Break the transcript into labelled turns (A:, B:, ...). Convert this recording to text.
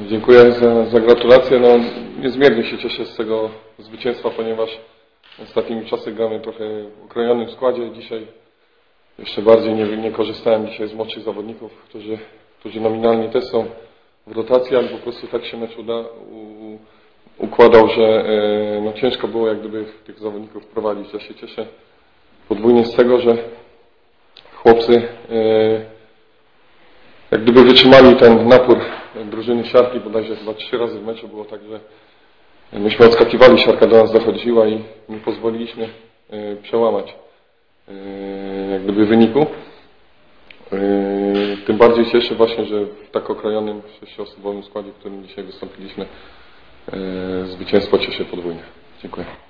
A: Dziękuję za gratulacje. No, niezmiernie się cieszę z tego zwycięstwa, ponieważ ostatnimi czasy gramy trochę w okrojonym składzie. Dzisiaj jeszcze bardziej nie korzystałem dzisiaj z młodszych zawodników, którzy nominalnie też są w rotacji, ale po prostu tak się mecz układał, że no, ciężko było jak gdyby tych zawodników wprowadzić. Ja się cieszę podwójnie z tego, że chłopcy jak gdyby wytrzymali ten napór drużyny siarki, bodajże chyba 3 razy w meczu było tak, że myśmy odskakiwali, siarka do nas dochodziła i nie pozwoliliśmy przełamać jak gdyby wyniku. Tym bardziej cieszę właśnie, że w tak okrojonym 6-osobowym składzie, w którym dzisiaj wystąpiliśmy, zwycięstwo cieszę podwójnie. Dziękuję.